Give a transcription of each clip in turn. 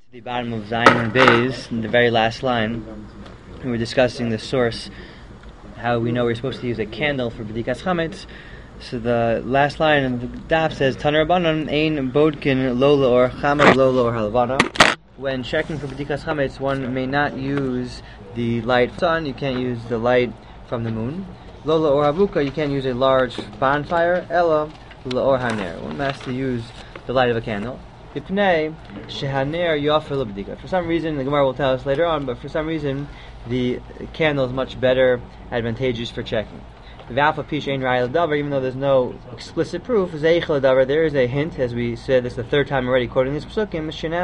The bottom of Zion and Bays, in the very last line, we were discussing the source, how we know we're supposed to use a candle for B'dikas Chametz. So the last line of the daf says, Taner Rabbanan ein bodkin lo or chametz lo or halavana. When checking for B'dikas Chametz, one may not use the light from the sun, you can't use the light from the moon. Lola or havuka, you can't use a large bonfire. Ella la or haner, one has to use the light of a candle. For some reason, the Gemara will tell us later on, but for some reason, the candle is much better, advantageous for checking. Even though there's no explicit proof, there is a hint, as we said, this is the third time already quoting this psukim,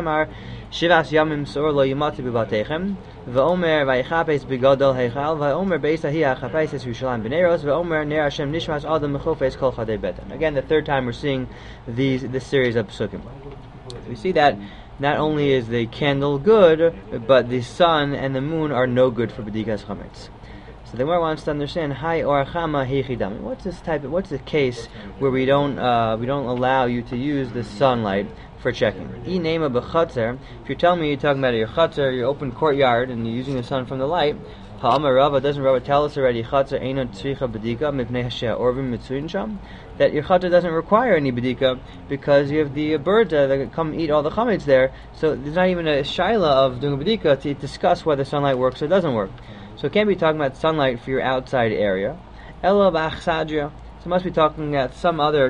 Shivas Yamim Sor Lo Yimati B'Batechem, V'Omer Vayichapes B'Gadol Heichal, V'Omer Beis Ahiyah Chapes Yerushalayim B'Neiros, V'Omer Ner Hashem Nishmas Adam Mechofes Kol Chadei Betan. Again, the third time we're seeing this series of psukim. We see that not only is the candle good, but the sun and the moon are no good for B'dikas Chametz. So the Gemara wants to understand, Hai or Chama Heichidam. What's the case where we don't allow you to use the sunlight for checking? Inema b'chatzer. If you're telling me you're talking about your chatzer, your open courtyard, and you're using the sun from the light, Ha'amar Rava, doesn't Rava tell us already, Chatzer eina tzricha b'dika mipnei ha'orvim mitzuyin sham? That your chatzer doesn't require any b'dika because you have the birds that come eat all the chametz there. So there's not even a shaila of doing a b'dika to discuss whether sunlight works or doesn't work. So it can't be talking about sunlight for your outside area. Ela b'achsadria. So it must be talking about some other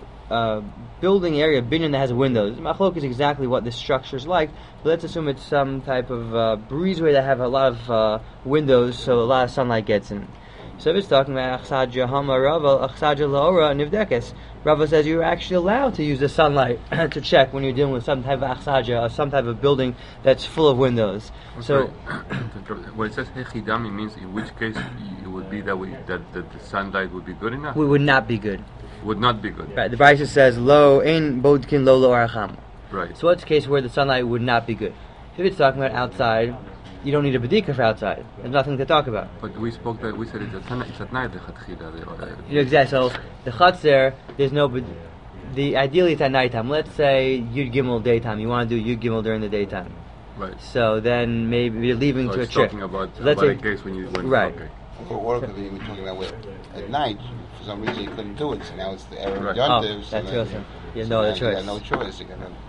building area, binyan that has windows. Machlok is exactly what this structure is like, but let's assume it's some type of breezeway that have a lot of windows, so a lot of sunlight gets in. So if it's talking about achsadria hama rava, achsadria laora nivdekes, Rava says you're actually allowed to use the sunlight to check when you're dealing with some type of achsadria or some type of building that's full of windows. So when it says hechidam, it means in which case it would be that the sunlight would be good enough? It would not be good. Would not be good. Right. The Brisa says lo ein bodkin lo aracham. Right. So what's the case where the sunlight would not be good? If it's talking about outside, you don't need a bedika for outside. There's nothing to talk about. But we said it's at night the chatchila. Exactly. So the chatzer, there's no. The ideally it's at nighttime. Let's say Yud Gimel daytime. You want to do Yud Gimel during the daytime. Right. So then maybe you're leaving to a trip. Talking about a case when right. Okay. What could we talking about with at night? For some reason you couldn't do it, so now it's the Erev Right. Yontiv. That's so you have no other choice. You got no choice.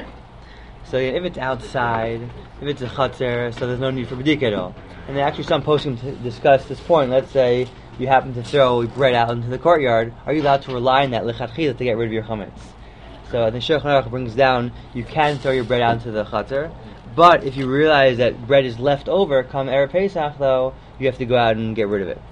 So if it's outside, if it's a chatzer, so there's no need for bedika at all. And then actually some poskim discuss this point. Let's say you happen to throw bread out into the courtyard. Are you allowed to rely on that lechatchila to get rid of your chametz? So the Shulchan Aruch brings down you can throw your bread out into the chatzer, but if you realize that bread is left over, come Erev Pesach though, you have to go out and get rid of it.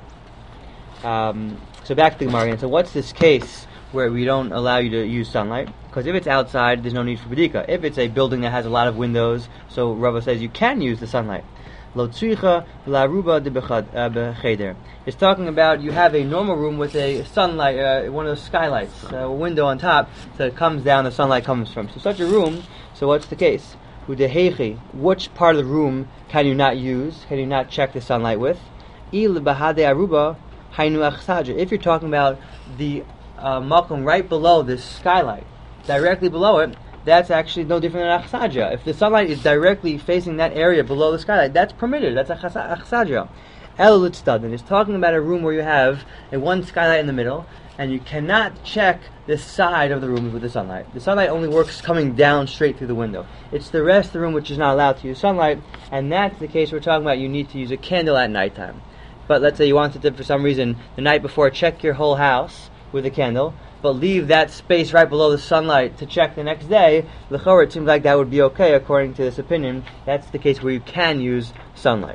So back to the Gemara again. So what's this case where we don't allow you to use sunlight? Because if it's outside, there's no need for bedika. If it's a building that has a lot of windows, so Rava says you can use the sunlight. Lo tzricha la'aruba de b'cheder. It's talking about you have a normal room with a sunlight, one of those skylights, a window on top, so it comes down, the sunlight comes from. So such a room, so what's the case? Udehechi, which part of the room can you not use? Can you not check the sunlight with? Il b'hade aruba hainu achsadra. If you're talking about the makom right below this skylight, directly below it, that's actually no different than achsadra. If the sunlight is directly facing that area below the skylight, that's permitted. That's achsadra. El litztadin is talking about a room where you have a one skylight in the middle, and you cannot check the side of the room with the sunlight. The sunlight only works coming down straight through the window. It's the rest of the room which is not allowed to use sunlight, and that's the case we're talking about. You need to use a candle at nighttime. But let's say you wanted to, for some reason, the night before, check your whole house with a candle, but leave that space right below the sunlight to check the next day. L'chorah, it seems like that would be okay according to this opinion. That's the case where you can use sunlight.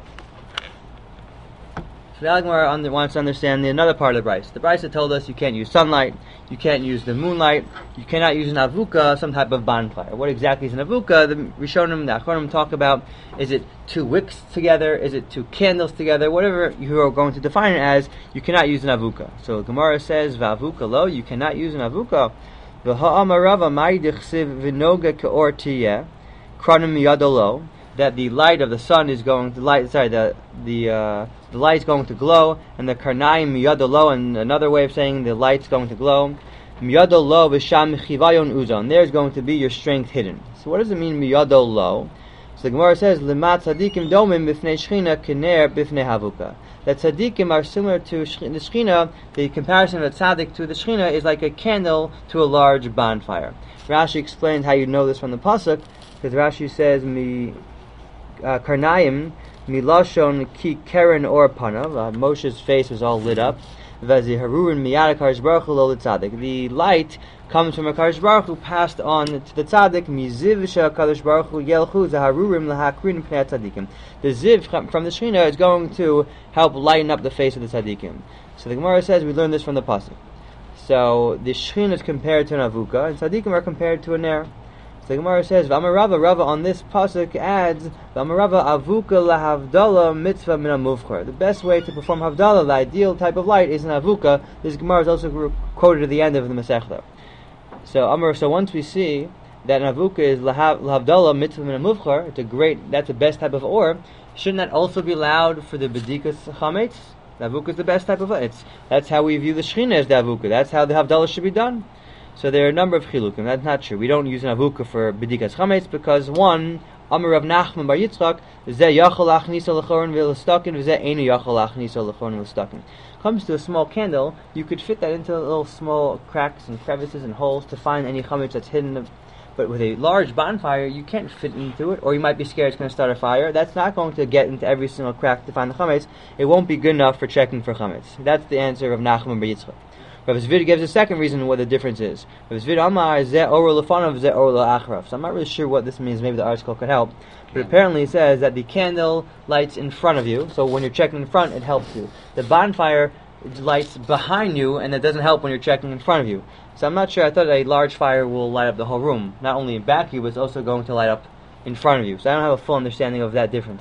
So the Gemara wants to understand another part of the Brisa. The Brisa told us you can't use sunlight, you can't use the moonlight, you cannot use an avuka, some type of bonfire. What exactly is an avuka? The Rishonim, the Achronim talk about, is it two wicks together, is it two candles together, whatever you are going to define it as, you cannot use an avuka. So Gemara says, V'avuka lo, you cannot use an avuka. V'ha'amar Rava mai dichsiv v'noga ka'or tiyeh, kranim yadolo, that the light of the sun is going to the light's going to glow, and the karnaim miyadolo, and another way of saying the light's going to glow, miyadolo v'sham chivayon uzon, there's going to be your strength hidden. So what does it mean miyadolo? So the Gemara says, "Lemat tzadikim domim b'fnei shchina k'ner b'fnei havuka." That tzadikim are similar to the shchina. The comparison of a tzadik to the shchina is like a candle to a large bonfire. Rashi explains how you know this from the pasuk, because Rashi says, "Mi karnayim milashon ki keren or panav." Moshe's face was all lit up. Vaziharurin miyad HaKadosh Baruch Hu lo l'tzadik. The light comes from HaKadosh Baruch Hu, passed on to the tzaddik. Miziv HaKadosh Baruch Hu yelchu zaharurim lahakrin pnei tzadikim. The ziv from the Shekhinah is going to help lighten up the face of the tzaddikim. So the Gemara says we learn this from the pasuk. So the Shekhinah is compared to an avuka, and tzaddikim are compared to a ner. So the Gemara says, V'amarava, Rava on this pasuk adds, V'amarava avuka lahavdala mitzvah min amuvchar. The best way to perform havdalah, the ideal type of light, is an avuka. This Gemara is also quoted at the end of the Masechta. So once we see that an avuka is lahavdala mitzvah min amuvchar, that's the best type of or, shouldn't that also be allowed for the bedikas chametz? The avuka is the best type of light. That's how we view the Shekhinah as the avuka. That's how the havdalah should be done. So there are a number of chilukim. That's not true. We don't use an avuka for bedikas chametz because one, Amar Rav Nachman bar Yitzchak, Zeh yachal achnisa lechorin v'lestakin, v'zeh einu yachal achnisa lechorin v'lestakin. Comes to a small candle, you could fit that into little small cracks and crevices and holes to find any chametz that's hidden. But with a large bonfire, you can't fit into it, or you might be scared it's going to start a fire. That's not going to get into every single crack to find the chametz. It won't be good enough for checking for chametz. That's the answer of Nachman bar Yitzchak. Rav Zvid gives a second reason what the difference is. Rav Zvid Amar zeh or lefanav zeh or la'achrav. So I'm not really sure what this means. Maybe the article could help. But apparently it says that the candle lights in front of you. So when you're checking in front, it helps you. The bonfire lights behind you, and it doesn't help when you're checking in front of you. So I'm not sure. I thought a large fire will light up the whole room. Not only in back of you, but it's also going to light up in front of you. So I don't have a full understanding of that difference.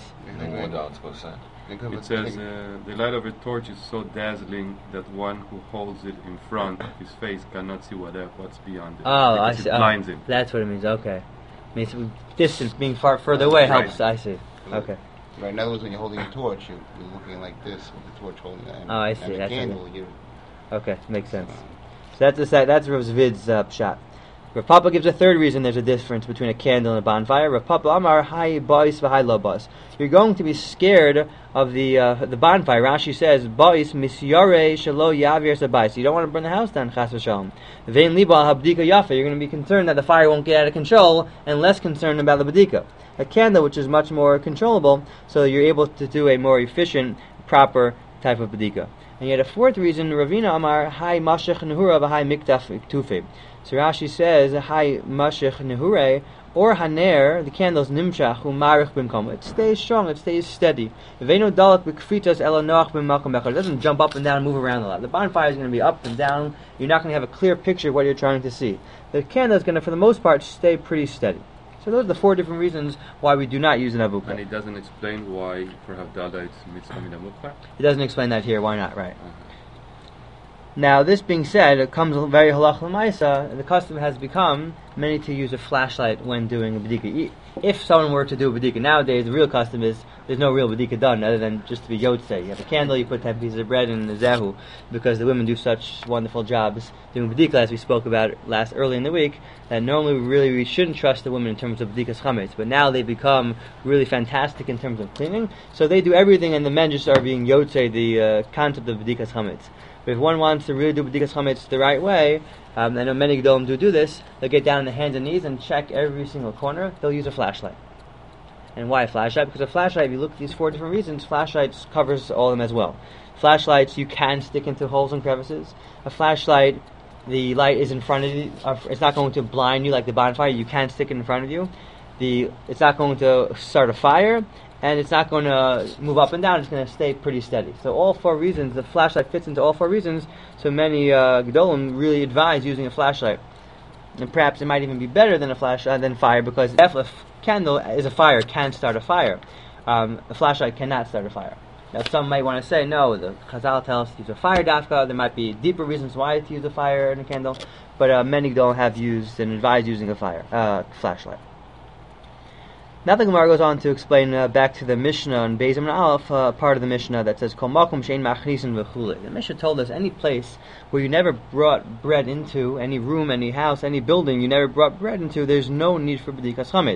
It says the light of a torch is so dazzling that one who holds it in front of his face cannot see what's beyond it. Oh, I see. It blinds him. That's what it means. Okay. It means distance, being further away helps. I see. Okay. Right, in other words, when you're holding a torch, you're looking like this with the torch holding it. Oh, I see. And That's the candle, you're... Okay, makes sense. So that's Rav Zvid's shot. Rav Papa gives a third reason there's a difference between a candle and a bonfire. Rav Papa Amar Hai Bais v'Hai Lo Bais. You're going to be scared of the bonfire. Rashi says Bais Misyare Shelo Yavir Sabais. You don't want to burn the house down. Chas v'Shalom. Vein Liba Habdika Yafa. You're going to be concerned that the fire won't get out of control, and less concerned about the bedika. A candle, which is much more controllable, so you're able to do a more efficient, proper type of bedika. And yet a fourth reason, Ravina Amar Hai Mashech Nehura v'Hai Miktaf Tufe. So Rashi says, Hai Mashech Nehure, or Haner, the candle's Nimshach, Umarich Bimkom. It stays strong, it stays steady. Veno Dalak Bikfitas Elanoach Bimmakom Bechar. It doesn't jump up and down and move around a lot. The bonfire is going to be up and down. You're not going to have a clear picture of what you're trying to see. The candle is going to, for the most part, stay pretty steady. So those are the four different reasons why we do not use an avuka. And it doesn't explain why for Havdalah it's mitzvah min amuvchar? It doesn't explain that here. Why not? Right. Now, this being said, it comes very halach l'maisa. The custom has become many to use a flashlight when doing a bedika. If someone were to do a bedika nowadays, the real custom is there's no real bedika done other than just to be yotzei. You have a candle, you put 10 pieces of bread in the zehu, because the women do such wonderful jobs doing bedika, as we spoke about early in the week. And normally, we shouldn't trust the women in terms of bedikas chametz, but now they've become really fantastic in terms of cleaning. So they do everything, and the men just are being yotzei the concept of bedikas chametz. But if one wants to really do bedikas chametz the right way, I know many gedolim do this, they'll get down on their hands and knees and check every single corner. They'll use a flashlight. And why a flashlight? Because a flashlight, if you look at these four different reasons, flashlights covers all of them as well. Flashlights, you can stick into holes and crevices. A flashlight, the light is in front of you. It's not going to blind you like the bonfire. You can stick it in front of you. It's not going to start a fire, and it's not going to move up and down. It's going to stay pretty steady. So all four reasons, the flashlight fits into all four reasons. So many gedolim really advise using a flashlight, and perhaps it might even be better than a flashlight than fire, because if a candle is a fire, can start a fire. A flashlight cannot start a fire. Now some might want to say, no, the Chazal tells us to use a fire dafka. There might be deeper reasons why to use a fire and a candle, but many gedolim have used and advise using a flashlight. Now the Gemara goes on to explain back to the Mishnah on Beis Amud Aleph, part of the Mishnah that says Kol makom she'ein machnisin v'chulei. The Mishnah told us any place where you never brought bread into, any room, any house, any building you never brought bread into, there's no need for bedikas chametz.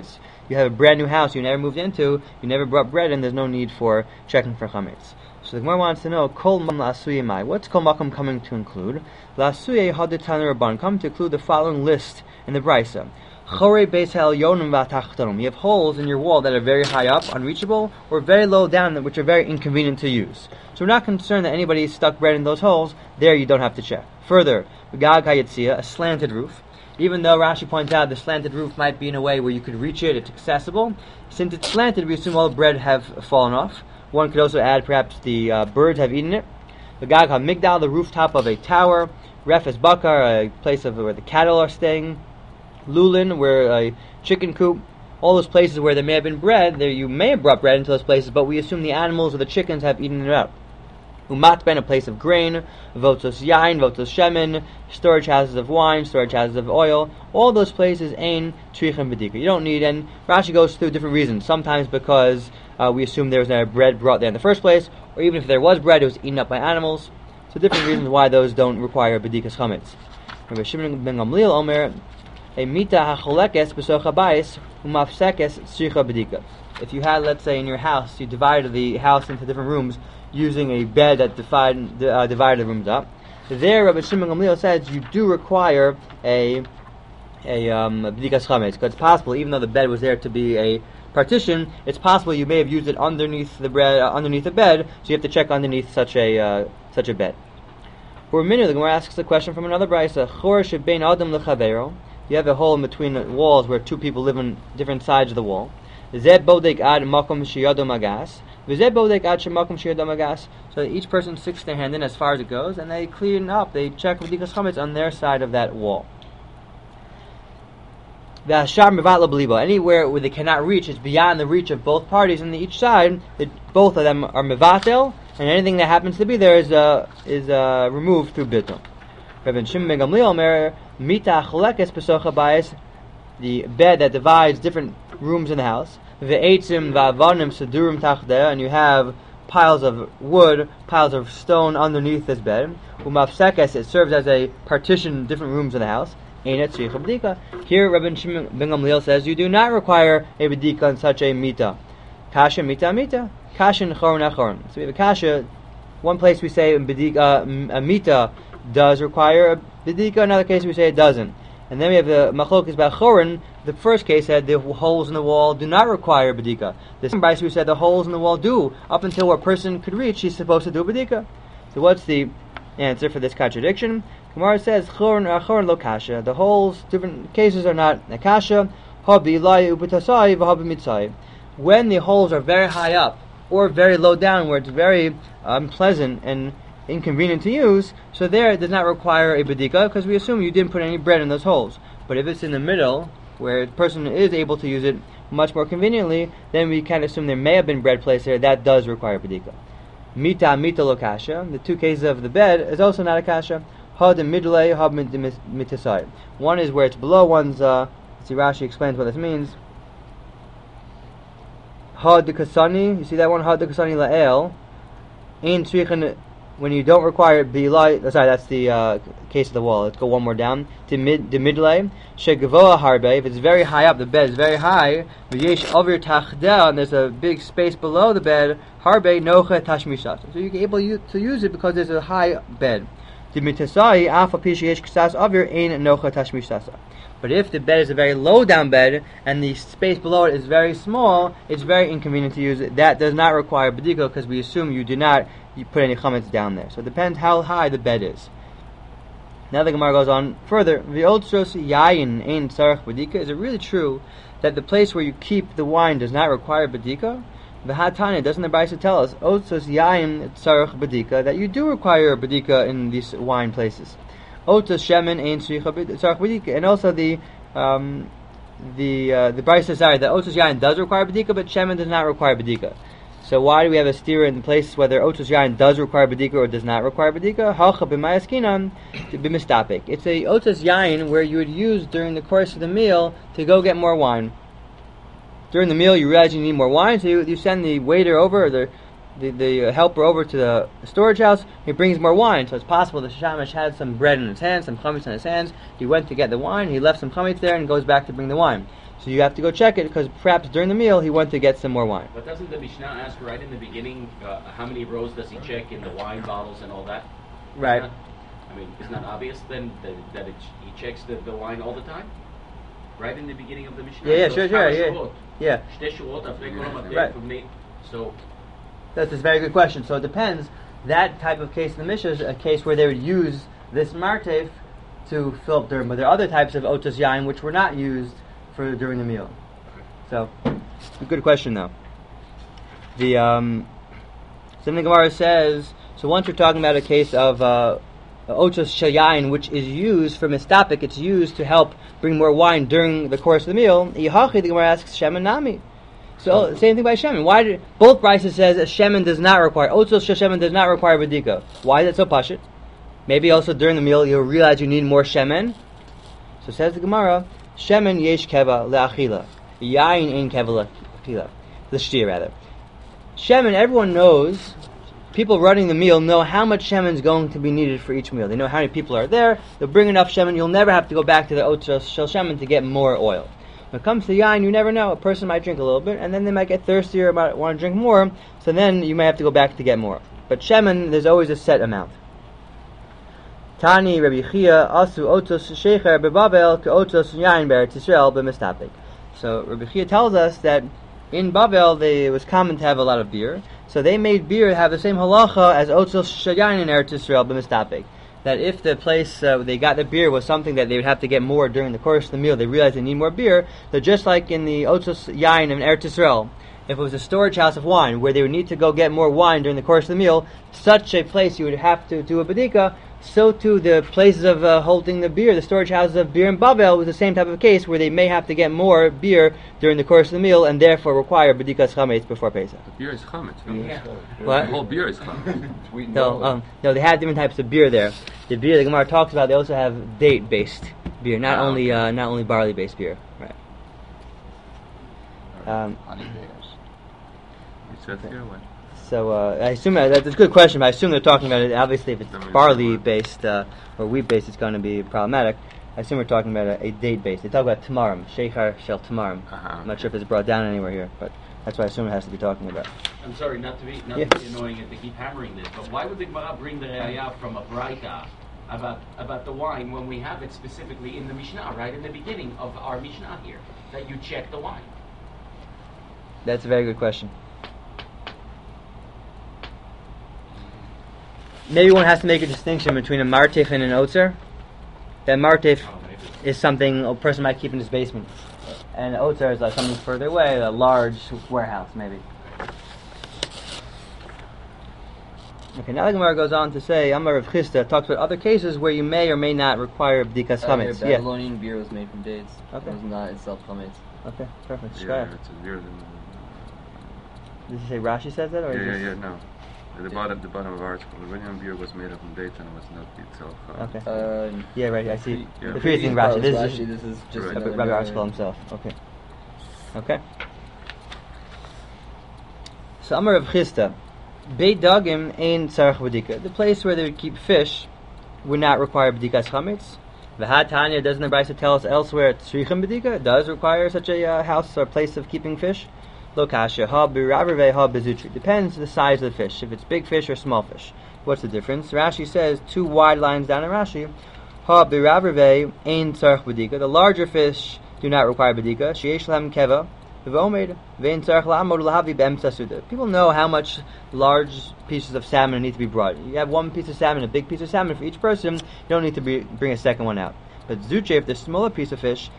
you have a brand new house you never moved into, you never brought bread in, there's no need for checking for chametz. So the Gemara wants to know, Kol Makam La'asuye Mai. What's Kol Makam coming to include? La'asuye Hadatan Rabban, come to include the following list in the Brisa. Chorei Beis Ha'elyonim V'Tachtonim. You have holes in your wall that are very high up, unreachable, or very low down, which are very inconvenient to use. So we're not concerned that anybody stuck bread in those holes. There you don't have to check. Further, Gag HaYetzia, a slanted roof. Even though Rashi points out the slanted roof might be in a way where you could reach it, it's accessible. Since it's slanted, we assume all the bread have fallen off. One could also add perhaps the birds have eaten it. The Gag HaMigdal, the rooftop of a tower. Refes Bakar, a place where the cattle are staying. Lulin, where a chicken coop. All those places where there may have been bread, there you may have brought bread into those places, but we assume the animals or the chickens have eaten it up. Umatben, a place of grain. Votos yain, votos shemen, storage houses of wine, storage houses of oil. All those places ain trichem bedika. You don't need, and Rashi goes through different reasons. Sometimes because we assume there was no bread brought there in the first place, or even if there was bread, it was eaten up by animals. So different reasons why those don't require bedikas chametz. Rabbi Shimon ben Gamliel Omer, a mita hacholekes b'soch habayis umafsekes tzricha bedika. If you had, let's say, in your house, you divided the house into different rooms using a bed that divided the rooms up. There, Rabbi Shimon Gamliel says you do require a bedikas chametz, because it's possible, even though the bed was there to be a partition, it's possible you may have used it underneath the bed, so you have to check underneath such a bed. For a minute, the Gemara asks a question from another brisa. Chor shebein adam lechavero. You have a hole in between the walls where two people live on different sides of the wall. Zeh bodek ad makom sheyado magas. V'zeh bodek ad shemakom sheyado magas. So each person sticks their hand in as far as it goes, and they clean up. They check bedikas chametz on their side of that wall. Anywhere where they cannot reach, it's beyond the reach of both parties, and each side, both of them are mevatel, and anything that happens to be there is removed through bitul. Rabbi Shimon ben Gamliel Omer, mita cholekes b'soch habayis, the bed that divides different rooms in the house. Ve'etzim va'avanim sedurim tachdeh, and you have piles of wood, piles of stone underneath this bed. Umafsekes, it serves as a partition in different rooms in the house. Here, Rabbi Shimon ben Gamliel says you do not require a bedika in such a mita. Kasha mita. Kasha nechorn achorn. So we have a kasha. One place we say a mita does require a bedika. Another case we say it doesn't. And then we have the machlokes about chorin. The first case said the holes in the wall do not require bedika. The second brisa we said the holes in the wall do. Up until where a person could reach, he's supposed to do a bedika. So what's the answer for this contradiction? Gemara says chorn achorn lo kasha. The holes, different cases are not a kasha. Habi lai ubetasai v'habi mitzai. When the holes are very high up or very low down, where it's very unpleasant and inconvenient to use, so there it does not require a bedika, because we assume you didn't put any bread in those holes. But if it's in the middle, where the person is able to use it much more conveniently, then we can assume there may have been bread placed there. That does require bedika. Mita lo kasha. The two cases of the bed is also not a kasha. Had midlay, had mitasai. One is where it's below, one's let's see, Rashi explains what this means. Had the kasani, you see that one? Had the kasani la'el. In tzrichen, when you don't require it, sorry, that's the case of the wall. Let's go one more down. The midlay, shegavoa harbe. If it's very high up, the bed is very high. V'yesh over tachdeh, and there's a big space below the bed. Harbe nocha tashmishas. So you're able to use it because there's a high bed. But if the bed is a very low down bed and the space below it is very small, it's very inconvenient to use it. That does not require bedika, because we assume you put any chametz down there. So it depends how high the bed is. Now the Gemara goes on further. Is it really true that the place where you keep the wine does not require bedika? V'hatane, doesn't the Brisa tell us otzos yayin tzarich bedika, that you do require bedika in these wine places? Otzos shemen ein tzarich bedika, and also the Brisa says that otzos yayin does require bedika, but shemen does not require bedika. So why do we have a steer in places whether otzos yayin does require bedika or does not require bedika? Halcha b'mayaskinan b'mistapik. It's a otzos yayin where you would use during the course of the meal to go get more wine. During the meal, you realize you need more wine, so you send the waiter over, or the helper over to the storage house. He brings more wine, so it's possible the shamash had some bread in his hands, some chametz in his hands. He went to get the wine. He left some chametz there and goes back to bring the wine. So you have to go check it because perhaps during the meal he went to get some more wine. But doesn't the Mishnah ask right in the beginning how many rows does he check in the wine bottles and all that? Right. It's not obvious then that he checks the wine all the time? Right in the beginning of the Mishnah? Yeah, So sure, it's yeah. Shavuot. Yeah. Shtei Shavuot, afrei kol hamateh Right. from me. So, That's a very good question. So it depends. That type of case in the Mishnah is a case where they would use this martef to fill up during, but there are other types of otos yain which were not used for during the meal. So, a good question though. The something Gemara says. So once you're talking about a case of otos shayain, which is used for mistapik, it's used to help bring more wine during the course of the meal. Yihachi, the Gemara asks shemen nami. So same thing by shemen. Why did both Brisa says that shemen does not require otos shemen does not require badika? Why is it so pashut? Maybe also during the meal you'll realize you need more shemen. So says the Gemara, shemen yesh keva leachila, yain ein keva leachila. The shtir rather. Shemen, everyone knows. People running the meal know how much shemen is going to be needed for each meal. They know how many people are there. They'll bring enough shemen. You'll never have to go back to the otos shel shemen to get more oil. When it comes to yain, you never know. A person might drink a little bit, and then they might get thirsty or might want to drink more, so then you might have to go back to get more. But shemen, there's always a set amount. Tani Rabbi Chia asu otos shecher bebabel ke otos yain be'eretz Yisrael b'mistapik. So Rabbi Chia tells us that in Babel it was common to have a lot of beer, so they made beer have the same halacha as otos yain in Eretz Yisrael b'mistapik. That if the place they got the beer was something that they would have to get more during the course of the meal, they realized they need more beer. So just like in the otos yain in Eretz Yisrael, if it was a storage house of wine where they would need to go get more wine during the course of the meal, such a place you would have to do a badika. So too the places of holding the beer, the storage houses of beer in Babel was the same type of case where they may have to get more beer during the course of the meal and therefore require badikas chametz before Pesach. The beer is chametz. yeah. What? The whole beer is chametz. No, they have different types of beer there. The beer the Gemara talks about, they also have date-based beer, not only barley-based beer. Right. Honey bears. It says here what? So I assume that's a good question, but I assume they're talking about it. Obviously, if it's barley-based or wheat-based, it's going to be problematic. I assume we're talking about a date-based. They talk about tamarim, sheikhar shel tamarim. I'm not sure if it's brought down anywhere here, but that's what I assume it has to be talking about. I'm sorry, not to be annoying and to keep hammering this, but why would the Gemara bring the Re'ayah from a Braita about the wine when we have it specifically in the Mishnah, right in the beginning of our Mishnah here, that you check the wine? That's a very good question. Maybe one has to make a distinction between a martef and an otzer. That martef is something a person might keep in his basement, and an otzer is like something further away, a large warehouse maybe. Okay, now the Gemara goes on to say, Amar Rav Chisda talks about other cases where you may or may not require bdikas chametz. Babylonian beer was made from dates. Okay. It was not itself chametz. Okay, perfect. Yeah, it's weird. Did you say Rashi says that, or Yeah, no. At the bottom of our article, the Iranian beer was made from dates and it was not itself. Okay. Yeah, right. I see. Yeah. The previous thing, Rashi. This Rashi. is This is just Right. another Rabbi narrative. Archel himself. Okay. So Amar Rav Chisda, Beit Dagim ein tzarich b'dika. The place where they would keep fish would not require b'dikas chametz. V'hat Tanya, doesn't the Brisa tell us elsewhere tzrichim b'dika? It does require such a house or place of keeping fish. Lo kasha ha b'ravrei ha b'zutri. Depends the size of the fish. If it's big fish or small fish. What's the difference? Rashi says, two wide lines down in Rashi. Ha b'ravrei ein tzarich b'dika. The larger fish do not require b'dika. Sheyesh lahem keva. People know how much large pieces of salmon need to be brought. You have one piece of salmon, a big piece of salmon for each person. You don't need to bring a second one out. But zuche, if the smaller piece of fish,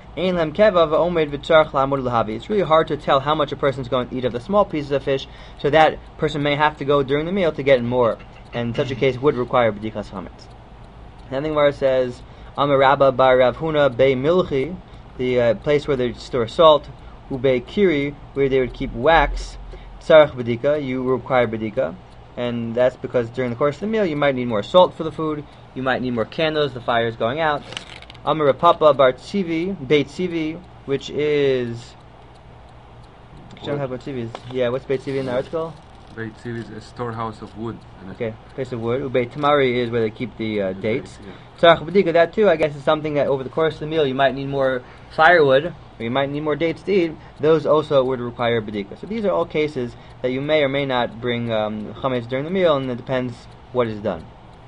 it's really hard to tell how much a person is going to eat of the small pieces of fish, so that person may have to go during the meal to get more. And in such a case would require b'dikas chametz. And then where it says, Amar Rabba bar Rav Huna bei Milchi, the place where they store salt, Ube Kiri, where they would keep wax, Tzarech B'dika, you require B'dika, and that's because during the course of the meal you might need more salt for the food, you might need more candles, the fire is going out. Amar Papa Bar Tzivi, Beit Tzivi, which is... Yeah, what's Beit Tzivi in the article? Beit Tzil is a storehouse of wood. And Okay, place of wood. Ubei Tamari is where they keep the dates. Yeah. Tzarech B'dika, that too, I guess, is something that over the course of the meal you might need more firewood, or you might need more dates to eat. Those also would require B'dika. So these are all cases that you may or may not bring chametz during the meal, and it depends what is done.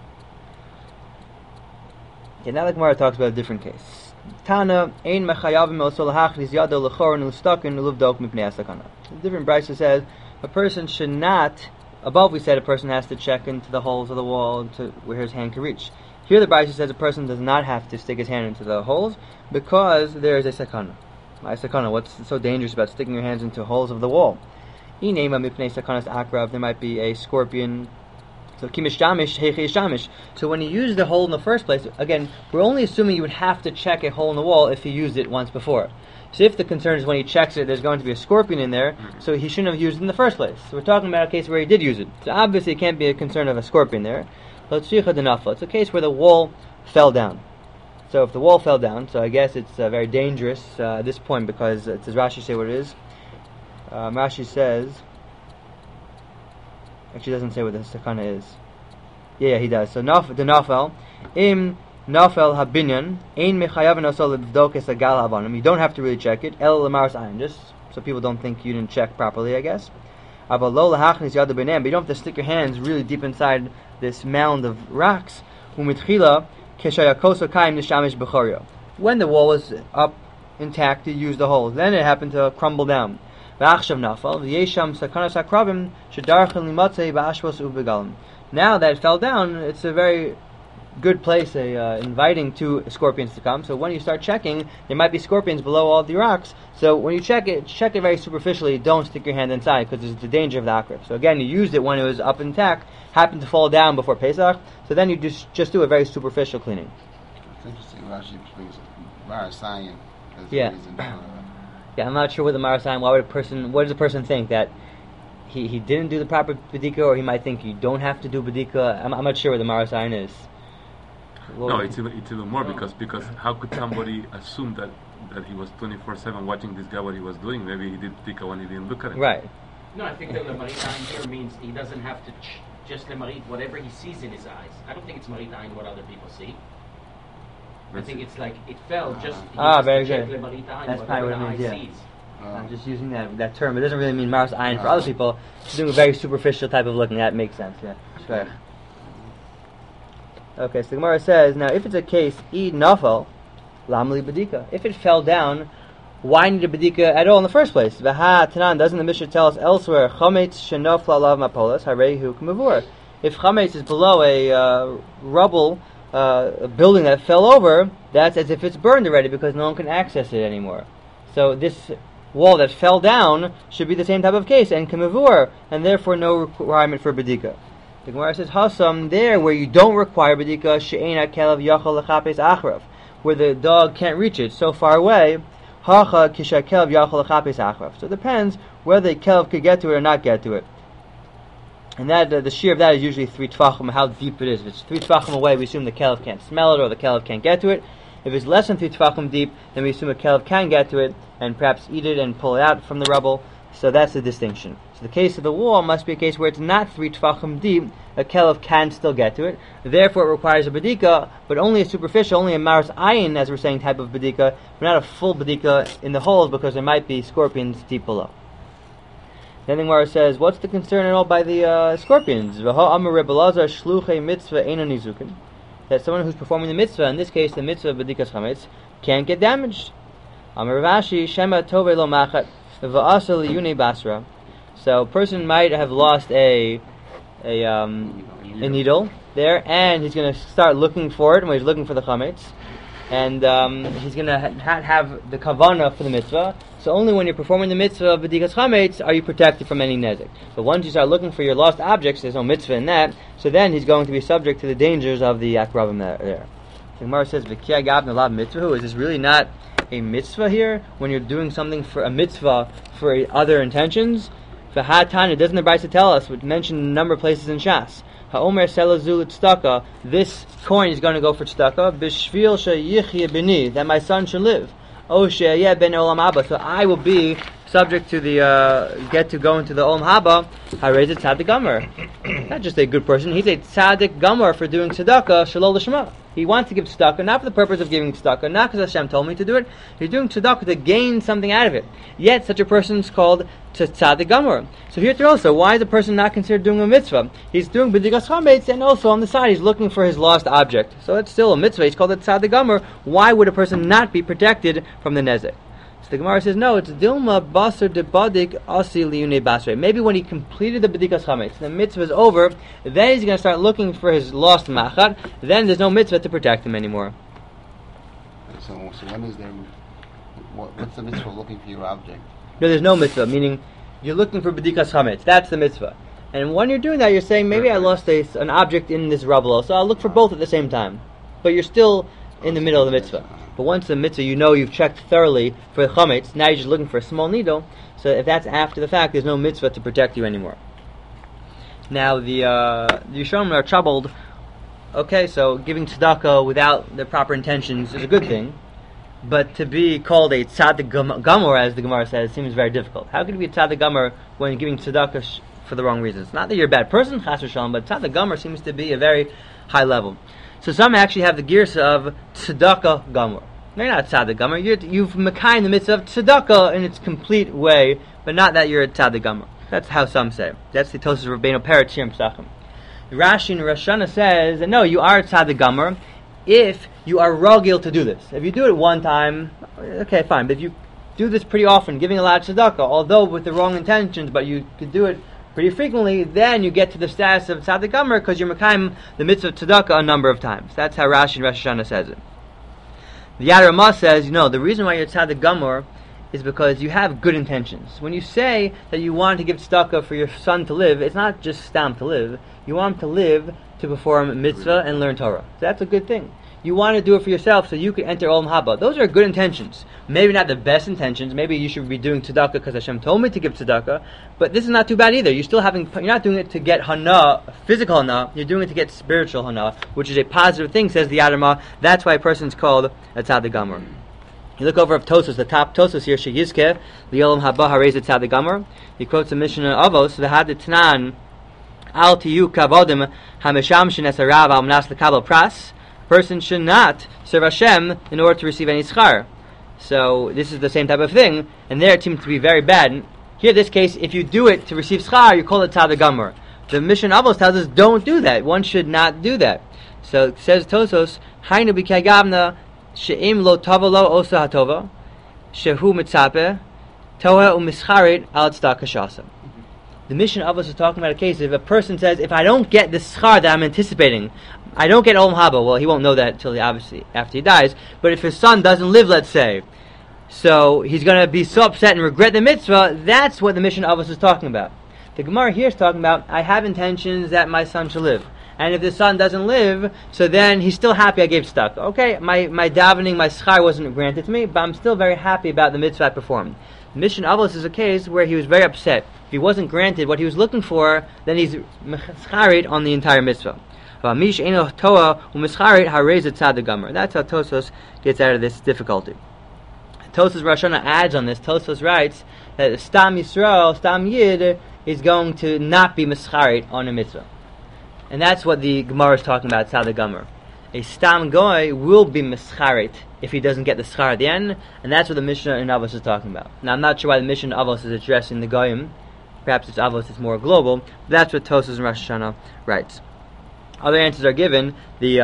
Okay, now the Gemara talks about a different case. Tana ein mechayavim also lahachlis yado lechor nustakin uluvdok mipnei asakana. The different Brisa says a person should not. Above we said a person has to check into the holes of the wall to where his hand can reach. Here the Brisa says a person does not have to stick his hand into the holes because there is a sakana. What's so dangerous about sticking your hands into holes of the wall? Inema mipnei sakanas akrav. There might be a scorpion. So kimishamish heichishamish. So when you use the hole in the first place, again, we're only assuming you would have to check a hole in the wall if you used it once before. So if the concern is when he checks it, there's going to be a scorpion in there, so he shouldn't have used it in the first place. So we're talking about a case where he did use it. So obviously it can't be a concern of a scorpion there. It's a case where the wall fell down. So if the wall fell down, so I guess it's very dangerous at this point because does Rashi say what it is? Rashi says. Actually, doesn't say what the sakana is. Yeah, he does. So the nafel, im nafel habinyan, ein mechayav also lebdok es agal havanim. You don't have to really check it. El lamaras ayin, just so people don't think you didn't check properly, I guess. Aval lo lahachnis yad b'neim, but you don't have to stick your hands really deep inside this mound of rocks. Umitchila keshayakoso kaim nishamish b'choryo. When the wall was up intact, you use the holes. Then it happened to crumble down. Now that it fell down, it's a very good place, inviting two scorpions to come. So when you start checking, there might be scorpions below all the rocks. So when you check it very superficially. Don't stick your hand inside because there's the danger of the akrab. So again, you used it when it was up intact, happened to fall down before Pesach. So then you just do a very superficial cleaning. It's interesting. Rashi brings Marasayan as Yeah. the reason for Yeah, I'm not sure with the Marasayan. What does a person think that he didn't do the proper bedika, or he might think you don't have to do bedika? I'm not sure what the Marasayan is. No, it's even more because how could somebody assume that he was 24/7 watching this guy what he was doing? Maybe he did bedika when he didn't look at it. Right. No, I think that the Maritayin here means he doesn't have to just the Marit whatever he sees in his eyes. I don't think it's Maritayin what other people see. I think it's like it fell just. Very good. That's That's probably what it means. Yeah. Sees. I'm just using that term. It doesn't really mean Maras Ayin for other people. It's doing a very superficial type of looking. That makes sense. Yeah. Sure. Okay, so the Gemara says now if it's a case nafal lamli bedika. If it fell down, why need a bedika at all in the first place? V'ha tanan, doesn't the Mishnah tell us elsewhere? Chametz shenofla lav mapolas harehu k'mavur. If chametz is below a rubble. A building that fell over, that's as if it's burned already because no one can access it anymore. So this wall that fell down should be the same type of case, and kamavur, and therefore no requirement for bedika. The Gemara says, Hasam, there where you don't require bedika, she'ena kelav yachal lechapes achrav, where the dog can't reach it, so far away, hacha kisha kelav yachal lechapes achrav. So it depends whether the kelav could get to it or not get to it. And that the shear of that is usually 3 tefachim, how deep it is. If it's 3 tefachim away, we assume the kelev can't smell it or the kelev can't get to it. If it's less than 3 tefachim deep, then we assume a kelev can get to it and perhaps eat it and pull it out from the rubble. So that's the distinction. So the case of the wall must be a case where it's not 3 tefachim deep, a kelev can still get to it. Therefore it requires a bedika, but only a superficial, only a maras ayin, as we're saying, type of bedika, but not a full bedika in the holes because there might be scorpions deep below. Then the Gemara says, what's the concern at all by the scorpions? That someone who's performing the mitzvah, in this case the mitzvah b'dikas chametz, can't get damaged. So a person might have lost a needle there, and he's going to start looking for it when he's looking for the chametz. And he's going to have the kavanah for the mitzvah. So only when you're performing the mitzvah of b'dikas chametz are you protected from any nezik. But once you start looking for your lost objects, there's no mitzvah in that. So then he's going to be subject to the dangers of the akrabim there. The Gemara says, "V'kiyah gavna lav mitzvah." Is this really not a mitzvah here when you're doing something for a mitzvah for other intentions? V'hatana, doesn't the Brisa tell us? We mentioned a number of places in Shas. Ha'omer selazul tzedakah. This coin is going to go for tzedakah. B'shvil sheyichye b'ni, that my son should live. Oh she'ayeh ben olam abba. So I will be subject to the get to go into the Olam Haba, Harei ze tzaddik gomer. Not just a good person, he's a tzaddik gomer for doing tzedakah shalol l'shema. He wants to give tzedakah not for the purpose of giving tzedakah, not because Hashem told me to do it. He's doing tzedakah to gain something out of it. Yet such a person is called tzaddik gomer. So here also, why is a person not considered doing a mitzvah? He's doing b'dikas chametz, and also on the side he's looking for his lost object. So it's still a mitzvah. He's called a tzaddik gomer. Why would a person not be protected from the nezek? The Gemara says, no, it's Dilma Basar de Badik Asi Liune Basre. Maybe when he completed the B'dikas Chametz, the mitzvah is over, then he's going to start looking for his lost Machat, then there's no mitzvah to protect him anymore. So when is there, what's the mitzvah looking for your object? No, there's no mitzvah, meaning you're looking for B'dikas Chametz, that's the mitzvah. And when you're doing that, you're saying, maybe I lost an object in this rubble, so I'll look for both at the same time. But you're still in the middle of the mitzvah. But once the mitzvah, you know you've checked thoroughly for the chametz, now you're just looking for a small needle, so if that's after the fact, there's no mitzvah to protect you anymore. Now the Yisronim are troubled. Okay, so giving tzedakah without the proper intentions is a good thing, but to be called a tzaddik gomer, as the Gemara says, seems very difficult. How can you be a tzaddik gomer when giving tzedakah for the wrong reasons? Not that you're a bad person, chas v'shalom, but tzaddik gomer seems to be a very high level. So some actually have the gears of tzedakah gomer. No, you're not tzaddik gomer. You've mekayim in the midst of tzedakah in its complete way, but not that you're a tzaddik gomer. That's how some say. That's the Tosas Rabbeinu Peretz here in Pesachim. Rashi in Rosh Hashanah says that no, you are a tzaddik gomer if you are rogil to do this. If you do it one time, okay, fine. But if you do this pretty often, giving a lot of tzedakah, although with the wrong intentions, but you could do it pretty frequently, then you get to the status of tzaddik gomer because you're mekayim the mitzvah of tzedakah a number of times. That's how Rashi in Rosh Hashanah says it. The Yad Ramah says, the reason why you're tzaddik gomer is because you have good intentions. When you say that you want to give tzedakah for your son to live, it's not just stam to live. You want him to live to perform mitzvah and learn Torah. So that's a good thing. You want to do it for yourself so you can enter Olam Haba. Those are good intentions. Maybe not the best intentions. Maybe you should be doing tzedakah because Hashem told me to give tzedakah. But this is not too bad either. You're not doing it to get hana, physical hana. You're doing it to get spiritual hana, which is a positive thing, says the Yad Ramah. That's why a person's called a tzaddik gomer. You look over of Tosas, the top Tosas here, Sheyizkeh, L'Olam Haba Harei ze tzaddik gomer. He quotes the Mishnah Avos, V'had Tnan, Al Tiyu Kavodim HaMeshamshin Es Harav Al Mnas L'Kabel Pras. Person should not serve Hashem in order to receive any schar. So this is the same type of thing, and there it seems to be very bad. Here, in this case, if you do it to receive schar, you call it tzaddik gomer. The Mishnah Avos tells us don't do that. One should not do that. So it says Tosos, Hainu b'kei gavna she'im lo tava lo osa hatova shehu mitzape toha u'mischarit al tzedakah shasa. The Mishnah Avos is talking about a case if a person says, if I don't get the schar that I'm anticipating, I don't get Olam Haba. Well, he won't know that until obviously after he dies. But if his son doesn't live, let's say, so he's going to be so upset and regret the mitzvah. That's what the Mishnah Avos is talking about. The Gemara here is talking about, I have intentions that my son should live. And if the son doesn't live, so then he's still happy I gave tzedakah. Okay, my davening, my schar wasn't granted to me, but I'm still very happy about the mitzvah I performed. The Mishnah Avos is a case where he was very upset. If he wasn't granted what he was looking for, then he's mecharit on the entire mitzvah. That's how Tosos gets out of this difficulty. Tosos Rosh Hashanah adds on this. Tosos writes that Stam Yisrael, Stam Yid, is going to not be mischarit on a mitzvah. And that's what the Gemara is talking about, tzaddik gomer. A Stam Goy will be mischarit if he doesn't get the schar at the end, and that's what the Mishnah in Avos is talking about. Now, I'm not sure why the Mishnah in Avos is addressing the Goyim. Perhaps it's Avos, it's more global. But that's what Tosos in Rosh Hashanah writes. Other answers are given. The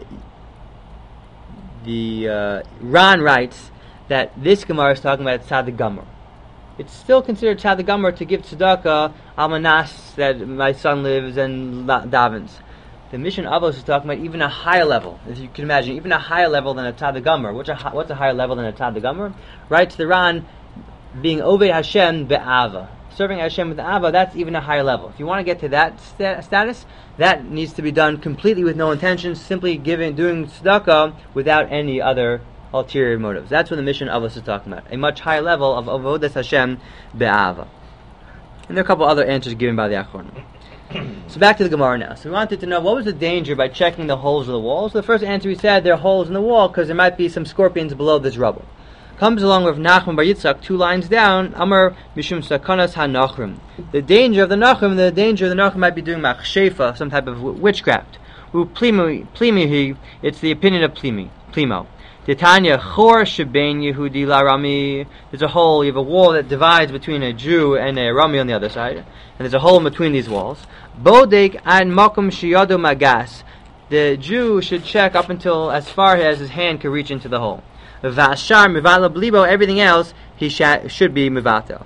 Ran writes that this Gemara is talking about tzaddik gomer. It's still considered tzaddik gomer to give tzedakah almanas that my son lives and davens. The Mishnah Avos is talking about even a higher level, as you can imagine, even a higher level than a tzaddik gomer. What's a higher level than a tzaddik gomer? Writes the Ran, being Oved Hashem be'ava. Serving Hashem with Ava, that's even a higher level. If you want to get to that status, that needs to be done completely with no intentions, simply doing tzedakah without any other ulterior motives. That's what the Mishnah Avos is talking about. A much higher level of Avodas Hashem be'ava. And there are a couple other answers given by the Achronim. So back to the Gemara now. So we wanted to know what was the danger by checking the holes of the wall. So the first answer we said there are holes in the wall because there might be some scorpions below this rubble. Comes along with Nachman Bar Yitzchak 2 lines down. Amar Mishum Sakanas HaNachrim. The danger of the Nachrim might be doing machshefa, some type of witchcraft. Plimihi, it's the opinion of Plimo. Titania Chor Shebein Yehudi La Rami. There's a hole, you have a wall that divides between a Jew and a Rami on the other side. And there's a hole in between these walls. Bodek and Makom Shiyado Magas. The Jew should check up until as far as his hand can reach into the hole. Vashar Mivala Blibo, everything else he should be Mivato.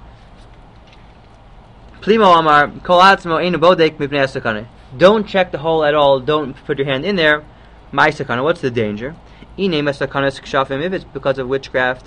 Plimo Amar Kolatzmo Einu Bodek Mipnei Sakane. Don't check the hole at all, don't put your hand in there. My Sakana, what's the danger? If it's because of witchcraft,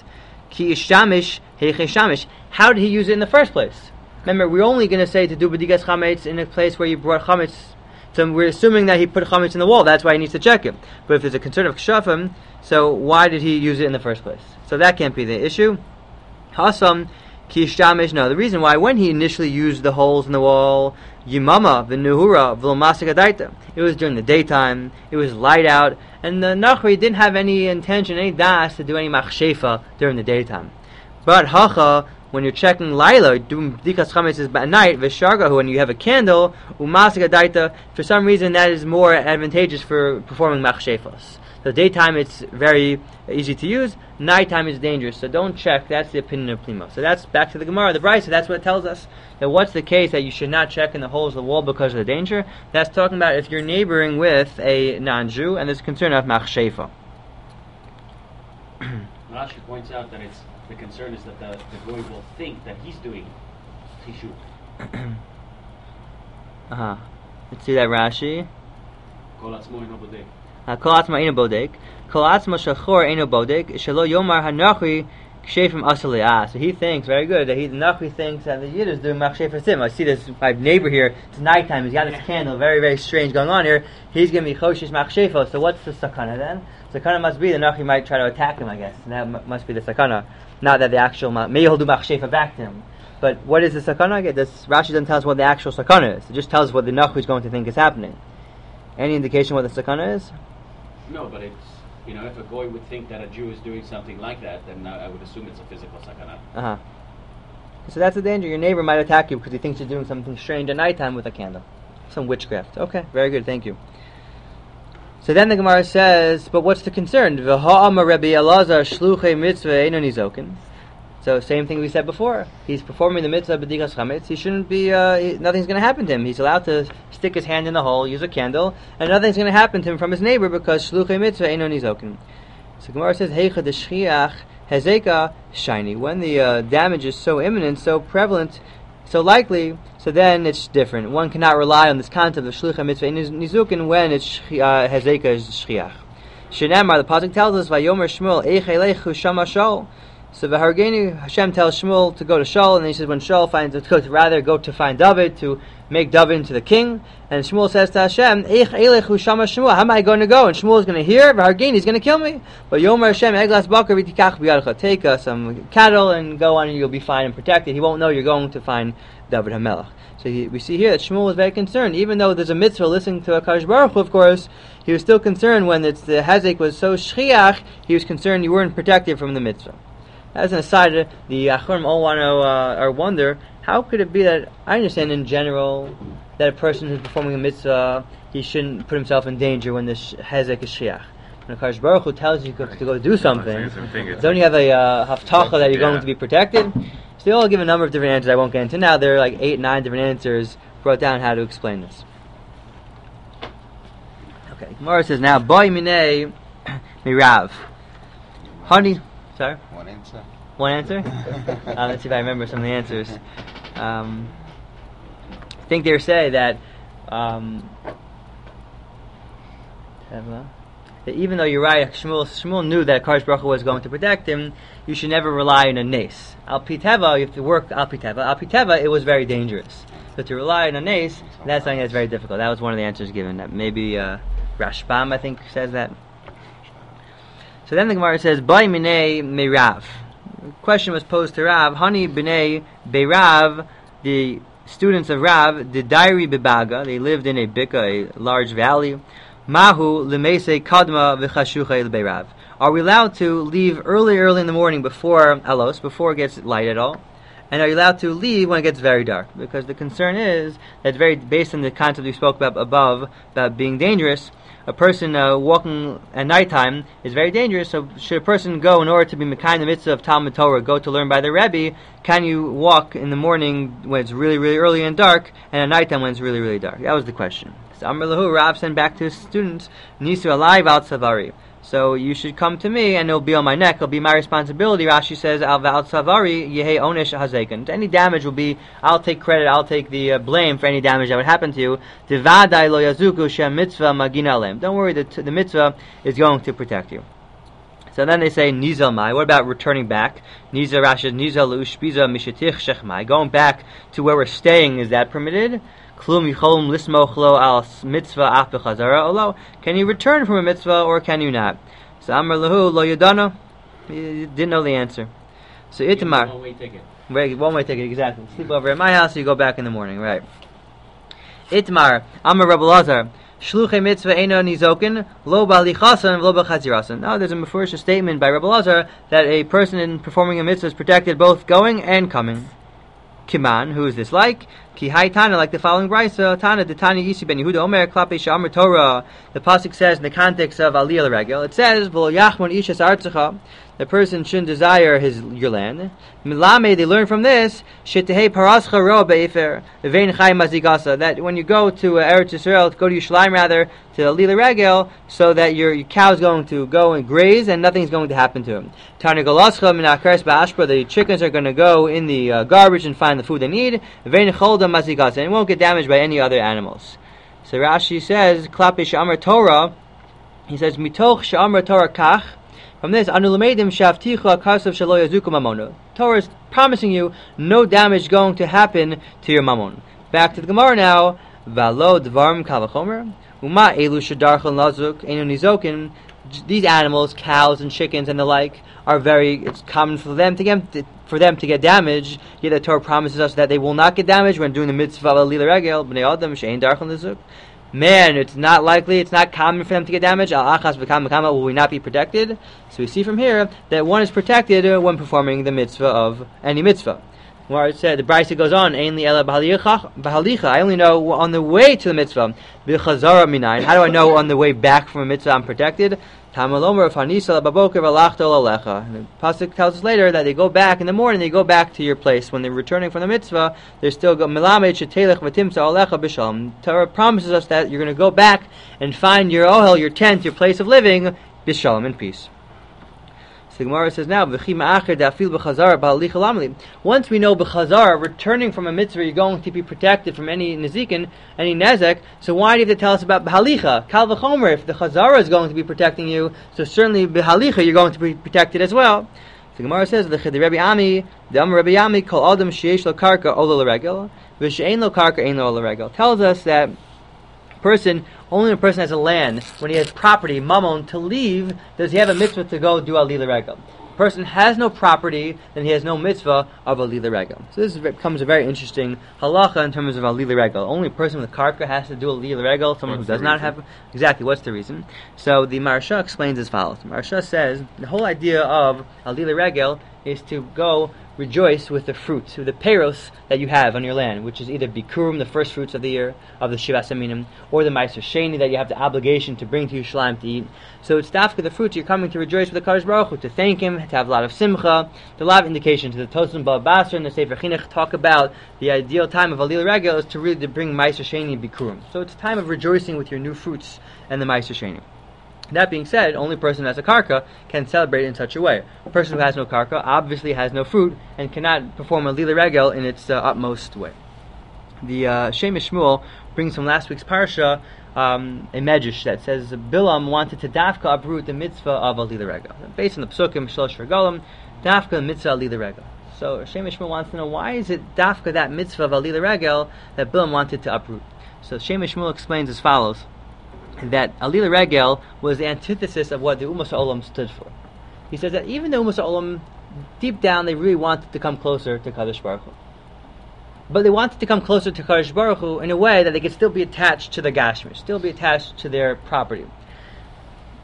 how did he use it in the first place? Remember, we're only going to say to do b'digas chametz in a place where you brought chametz. So we're assuming that he put chametz in the wall. That's why he needs to check it. But if there's a concern of kshafim, so why did he use it in the first place? So that can't be the issue. Hasam kishamish. No, the reason why when he initially used the holes in the wall, yimama v'nuhura v'lomasik adaita. It was during the daytime. It was light out. And the Nachri didn't have any intention, any das to do any machshefa during the daytime. But hacha, when you're checking Laila, doing b'dikas chametz is at night, v'shargahu, when you have a candle, u'masik adaita, for some reason that is more advantageous for performing machshefas. So daytime it's very easy to use, nighttime is dangerous, so don't check. That's the opinion of Plimo. So that's back to the Gemara, the Brisa, that's what it tells us. That what's the case that you should not check in the holes of the wall because of the danger? That's talking about if you're neighboring with a non-Jew and there's concern of machshefa. Rashi points out that the concern is that the goy will think that he's doing tishub. Let's see that Rashi. Kol atzmo eino bodek. Kol atzmo eino bodek. Kol atzmo shachor eino bodek. Shelo yomar hanachri kshefim asaleah. So he thinks, very good, that the Nachri thinks that the Yid is doing machshefa sim. I see this, my neighbor here, it's nighttime, he's got this candle, very, very strange going on here. He's going to be choshish machshefa. So what's the sakana then? Sakana must be the Nachri might try to attack him, I guess. And that must be the sakana. Not that the actual, maybe he'll do machshefa back to him. But what is the sakana? Rashi doesn't tell us what the actual sakana is. It just tells us what the Nachri is going to think is happening. Any indication what the sakana is? No, but it's, if a goy would think that a Jew is doing something like that, then I would assume it's a physical sakana. So that's the danger. Your neighbor might attack you because he thinks you're doing something strange at nighttime with a candle. Some witchcraft. Okay, very good, thank you. So then the Gemara says, but what's the concern? V'ha'amar Rabbi Elazar shluchei mitzvah eino nizokin. So same thing we said before. He's performing the mitzvah b'dikas chametz. He shouldn't be. Nothing's going to happen to him. He's allowed to stick his hand in the hole, use a candle, and nothing's going to happen to him from his neighbor because shluchei mitzvah eino nizokin. So Gemara says, heicha d'shchiach hezeka shiny. When the damage is so imminent, so prevalent, so likely, so then it's different. One cannot rely on this concept of shluchei mitzvah eino nizokin when it's hezeka is shchiach. Shenemar, the pasuk tells us, vayomer Shmuel eichei lechu shama shol. So V'hargeni, Hashem tells Shmuel to go to Shaul, and then he says when Shaul finds it, rather go to find David, to make David into the king. And Shmuel says to Hashem, Eich elechu shama Shmuel, how am I going to go? And Shmuel is going to hear, V'hargeni, he's going to kill me. But Yomer Hashem, Eglas Bakar v'tikach b'yadcha, take some cattle and go on and you'll be fine and protected. He won't know you're going to find David HaMelech. So we see here that Shmuel was very concerned, even though there's a mitzvah listening to HaKadosh Baruch Hu, of course, he was still concerned when the Hezek was so shchiach, he was concerned you weren't protected from the mitzvah. As an aside, the Achorim all want to wonder, how could it be that, I understand in general, that a person who's performing a mitzvah, he shouldn't put himself in danger when the Hezek is shchiach. When HaKadosh Baruch Hu tells you to go do something, don't you have a haftacha that you're going to be protected? So they all give a number of different answers I won't get into now. There are like 8, 9 different answers brought down how to explain this. Okay, Gemara says now, Boy Minei Mirav. Honey, sorry? One answer? Let's see if I remember some of the answers. I think they say that even though you're right, Shmuel knew that Kadosh Baruch Hu was going to protect him, you should never rely on a nace. Al piteva, you have to work al piteva. Al piteva, it was very dangerous. So to rely on a nace, that's something that's very difficult. That was one of the answers given. That maybe Rashbam, I think, says that. So then the Gemara says, Bai minei meirav. The question was posed to Rav, Hani b'nei beirav, the students of Rav, the diary bebaga, they lived in a bika, a large valley. Mahu lemese kadma v'chashuchei beirav. Are we allowed to leave early in the morning before alos, before it gets light at all? And are you allowed to leave when it gets very dark? Because the concern is that based on the concept we spoke about above, about being dangerous, a person walking at nighttime is very dangerous. So should a person go in order to be mekayim the mitzvah of Talmud Torah, go to learn by the Rebbe? Can you walk in the morning when it's really, really early and dark, and at nighttime when it's really, really dark? That was the question. So Amar Lahu, Rav sent back to his students, Nisu alive al savari. So you should come to me, and it'll be on my neck. It'll be my responsibility. Rashi says, Al v'al savari yehe onesh hazekin. Any damage will be, I'll take credit, I'll take the blame for any damage that would happen to you. Tivadai lo yazuku shem mitzvah magina alem. Don't worry, the mitzvah is going to protect you. So then they say, Nizal mai. What about returning back? Nizal Rashi, Nizal u'shpiza mishatich shechmai. Going back to where we're staying, is that permitted? Klum yicholum lismoch lo al mitzvah af b'chazara olo. Can you return from a mitzvah or can you not? So Amar lahu lo yadano. He didn't know the answer. So Itamar. One-way ticket. Right, one-way ticket, exactly. Sleep over at my house, you go back in the morning, right. Itmar, Amar Rabbi Lazar. Shluchei mitzvah eino nizokin lo b'alichasan lo b'chazirasan. Now there's a mefurish statement by Rabbi Lazar that a person in performing a mitzvah is protected both going and coming. Kiman, who is this like? Ki hai Tana, like the following brisa. Tana de Tanya Isi ben Yehuda Omer klape she'amar Torah. The pasuk says in the context of Aliyah l'regel, it says v'lo yachmon ishas artzecha. The person shouldn't desire your land. Milame, they learn from this, shetehei parascha ro be'efer vein chai mazigasa, that when you go to Eretz Yisrael, go to Yerushalayim rather, to Aliyah l'regel, so that your cow is going to go and graze and nothing's going to happen to him. Tarnigolascha min akares ba'ashpa, the chickens are going to go in the garbage and find the food they need. Vein cholda mazigasa, and it won't get damaged by any other animals. So Rashi says, klape she'amar Torah, he says, mitoch she'amar Torah kach. From this, Torah is promising you no damage going to happen to your mammon. Back to the Gemara now. These animals, cows and chickens and the like, it's common for them to get damaged. Yet the Torah promises us that they will not get damaged when doing the mitzvah of Aliyah l'regel. B'nei Adam she'ein darchon lezuk. Man, it's not common for them to get damaged. Will we not be protected? So we see from here that one is protected when performing the mitzvah of any mitzvah. Where it said, the Brisa goes on, I only know on the way to the mitzvah. How do I know on the way back from a mitzvah I'm protected? The pasuk tells us later that they go back in the morning, they go back to your place. When they're returning from the mitzvah, they're still Torah promises us that you're going to go back and find your ohel, your tent, your place of living, b'shalom, in peace. So the Gemara says now, once we know b'chazar, returning from a mitzvah, you're going to be protected from any nezikin, any nezek, so why do you have to tell us about b'halicha? Kal v'chomer, if the chazara is going to be protecting you, so certainly b'halicha you're going to be protected as well. So the Gemara says, the Rebbe Ami, the Amar Rebbe Ami, kol adam sheyesh lo karka ola l'regel, v'she'ein lo karka ein lo l'regel, tells us that only a person has a land, when he has property, mammon, to leave, does he have a mitzvah to go do Aliyah l'regel. A person has no property, then he has no mitzvah of Aliyah l'regel. So this becomes a very interesting halacha in terms of Aliyah l'regel. Only a person with a karka has to do Aliyah l'regel, someone who does not have... Exactly, what's the reason? So the Maharsha explains as follows. The Maharsha says, the whole idea of Aliyah l'regel is to go rejoice with the fruits, with the peiros that you have on your land, which is either bikurim, the first fruits of the year, of the Shivas Aminim, or the Meiser Sheni that you have the obligation to bring to Yerushalayim to eat. So it's dafka the fruits you're coming to rejoice with the Kadosh Baruch Hu, to thank Him, to have a lot of simcha. There's a lot of indication to the Tosim Ba'al Basra and the Sefer Chinuch talk about the ideal time of Aliyah l'regel is to really to bring Meiser Sheni and bikurim. So it's a time of rejoicing with your new fruits and the Meiser Sheni. That being said, only person who has a karka can celebrate in such a way. A person who has no karka obviously has no fruit and cannot perform a Aliyah l'regel in its utmost way. The Shemesh Shmuel brings from last week's parsha a medrash that says Bilam wanted to dafka uproot the mitzvah of Aliyah l'regel. Based on the Psukim, Shlosh Regalim, dafka mitzvah Aliyah l'regel. So Shemesh Shmuel wants to know, why is it dafka that mitzvah of Aliyah l'regel that Bilam wanted to uproot? So Shemesh Shmuel explains as follows, that Aliyah l'regel was the antithesis of what the Umas Ha'olam stood for. He says that even the Umas Ha'olam, deep down, they really wanted to come closer to Kadosh Baruch Hu. But they wanted to come closer to Kadosh Baruch Hu in a way that they could still be attached to the Gashmish, still be attached to their property.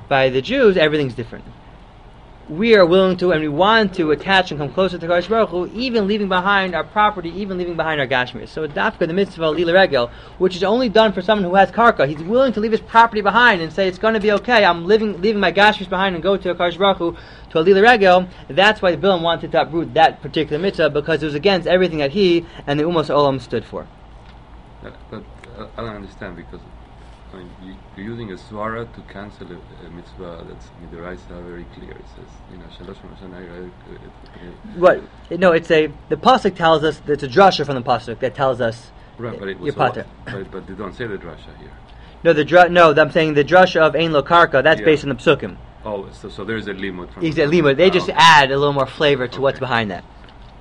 by the Jews, everything's different. We are willing to and we want to attach and come closer to Kadosh Baruch Hu, even leaving behind our property, even leaving behind our Gashmis. So Dafka, the mitzvah of Lila Regel, which is only done for someone who has Karka, he's willing to leave his property behind and say it's going to be okay, I'm leaving my Gashmis behind and go to Kadosh Baruch Hu, to a Lila Regel. That's why the Bilam wanted to uproot that particular mitzvah, because it was against everything that he and the Umos Olam stood for. But I don't understand, because I mean, you're using a svara to cancel a mitzvah that's midiraisa very clear. It says, shalosh mashana. What? No, the pasuk tells us. It's a drasha from the pasuk that tells us. Right, but your pater. But they don't say the drasha here. No, I'm saying the drasha of Ein Lo Karka. That's based on the psukim. Oh, so there is a limud from. Exactly, limud. They just add a little more flavor to what's behind that.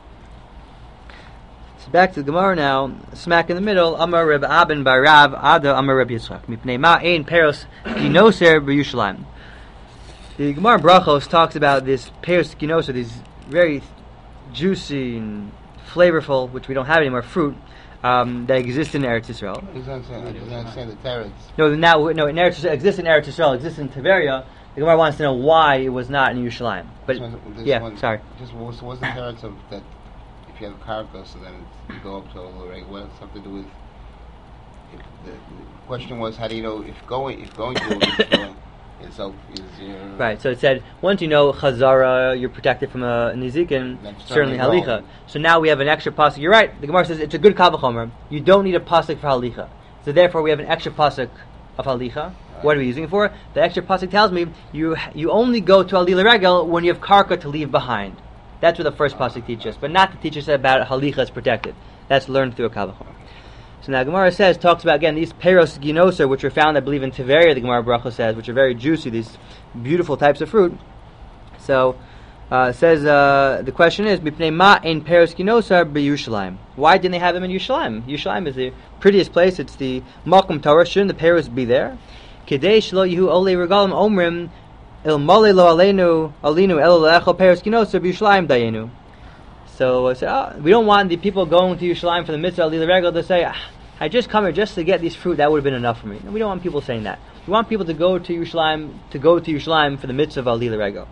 Back to the Gemara now, smack in the middle. Amar Reb Abin bar Rav Ada Amar Reb Yitzchak. Mipnei ma ein peros ginoser b'Yushalayim. The Gemara in Brachos talks about this peros ginoser, these very juicy and flavorful, which we don't have anymore, fruit that exist in Eretz Yisrael. He's not saying the teretz. No, in Eretz Yisrael, exists in Eretz Yisrael, exists in Tiberia. The Gemara wants to know why it was not in Yerushalayim. But sorry. Just what's the teretz of that? If you have karka, so then you go up to a little reg. What does it have to do with? The question was, how do you know if going to itself is right? So it said once you know chazara, you're protected from a nizikin. Certainly halicha. So now we have an extra pasuk. You're right. The Gemara says it's a good kavachomer. You don't need a pasuk for halicha. So therefore, we have an extra pasuk of halicha. Right. What are we using it for? The extra pasuk tells me you only go to alila regel when you have karka to leave behind. That's what the first pasuk teaches, but not to teach us about halicha is protected. That's learned through a kavachon. So now Gemara talks about again these peros ginoser, which are found, I believe, in Tiberia. The Gemara Bracha says, which are very juicy, these beautiful types of fruit. So the question is, mipnei ma ein peros ginoser b'Yushalayim. Why didn't they have them in Yerushalayim? Yerushalayim is the prettiest place. It's the Makom Torah. Shouldn't the peros be there? Kedei shelo yehu olei regalim omrim. So I said, we don't want the people going to Yerushalayim for the mitzvah of Lila Regel to say, I just come here just to get these fruit, that would have been enough for me. No, we don't want people saying that. We want people to go to Yerushalayim for the mitzvah of Lila Regel.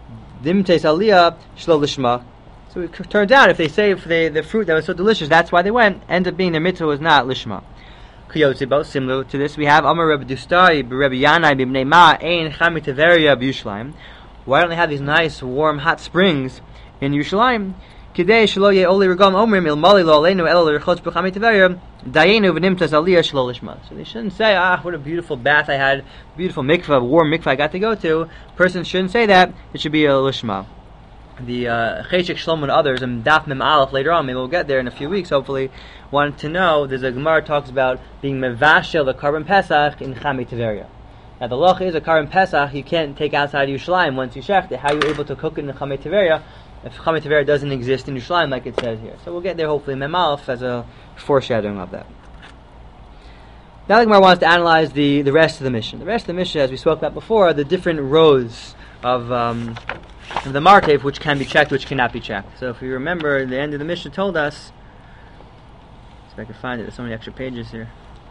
So it turns out if they say the fruit that was so delicious, that's why they went, ends up being their mitzvah was not Lishma. Similar to this, we have Amar Rebbe Dustai, Rebbe Yanai, B'Bnei Ma, Ein Chami Tiveria b'Yushalayim. Why don't they have these nice, warm, hot springs in Yerushalayim? Kidei shelo ye oli regam omrim il mali lo aleinu el l'rechotz b'Chami Tiveria dayenu v'nimtas aliyah shelo lishma. So they shouldn't say, what a beautiful bath I had, beautiful mikvah, warm mikvah I got to go to. Person shouldn't say that. It should be a lishma. The Cheshik Shlomo and others, and Daf Mem Aleph later on, maybe we'll get there in a few weeks, hopefully, wanted to know, there's a Gemara talks about being mevashel, the Karban Pesach, in Chami Tiveria. Now the loch is a Karban Pesach, you can't take outside Yerushalayim once you shecht it. How are you able to cook it in Chami Tiveria if Chami Tiveria doesn't exist in Yerushalayim like it says here? So we'll get there hopefully in Mem Aleph as a foreshadowing of that. Now the Gemara wants to analyze the rest of the mission. The rest of the mission, as we spoke about before, are the different rows of the martev, which can be checked, which cannot be checked. So if you remember, the end of the Mishnah told us, if I can find it, there's so many extra pages here.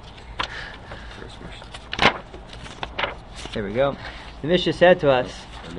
There we go. The Mishnah said to us,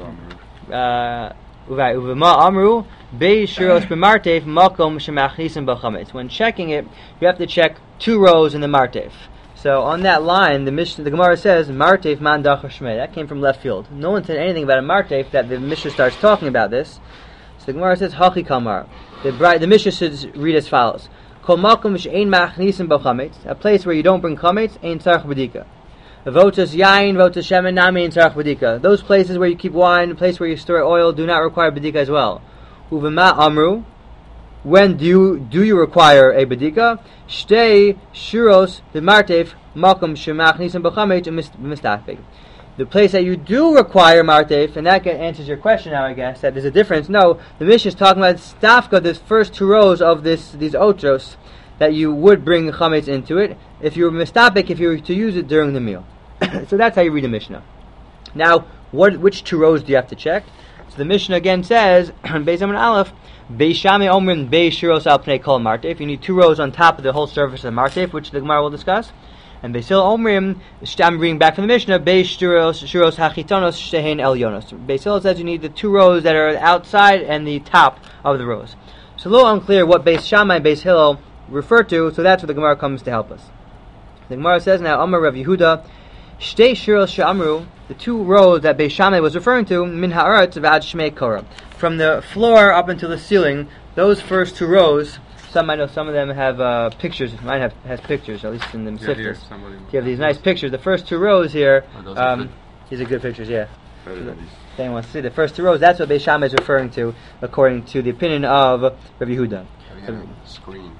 when checking it, you have to check 2 rows in the martev. So on that line, the Gemara says, Martev man dachar shmei. That came from left field. No one said anything about a martev that the Mishnah starts talking about this. So the Gemara says, Hachi kamar. The Mishnah should read as follows. Kol makom she'ein machnisim bo chametz. A place where you don't bring chametz, ein tzarich b'dika. Votas yain, votas shemen nami, ein tzarich b'dika. Those places where you keep wine, the place where you store oil, do not require b'dika as well. Uvema amru. When do you require a bedika? Shtei shuros b'martev makom shemachnisim b'chametz mistafik. The place that you do require martev, and that answers your question now, I guess, that there's a difference. No, the Mishnah is talking about stafka, the first 2 rows of these otros, that you would bring chametz into it, if you were mistafik, if you were to use it during the meal. So that's how you read the Mishnah. Now, which 2 rows do you have to check? So the Mishnah again says, Beis Amud Aleph, Beishame Omrin Beishiros Al Pnei Kol Martev. You need 2 rows on top of the whole surface of the martev, which the Gemara will discuss. And Beis Hillel Omrim, I'm reading back from the Mishnah, Beis Shuros Hachitonos Shehen Elyonos. Beis Hillel says you need the two rows that are outside and the top of the rows. It's a little unclear what Beis Shammai and Beis Hillel refer to, so that's where the Gemara comes to help us. The Gemara says now, Amar Rav Yehuda, Shtei Shuros Sha'amru, the two rows that Beis Shammai was referring to, Min Ha'aretz V'ad Shmei Korah. From the floor up until the ceiling, those first two rows, I know some of them have pictures. Mine has pictures, at least in the Siftas. You have these nice pictures. The first two rows here, these are good pictures, yeah. Better than these. Anyone wants to see the first two rows? That's what Beis Shammai is referring to, according to the opinion of Rav Yehuda. Screen.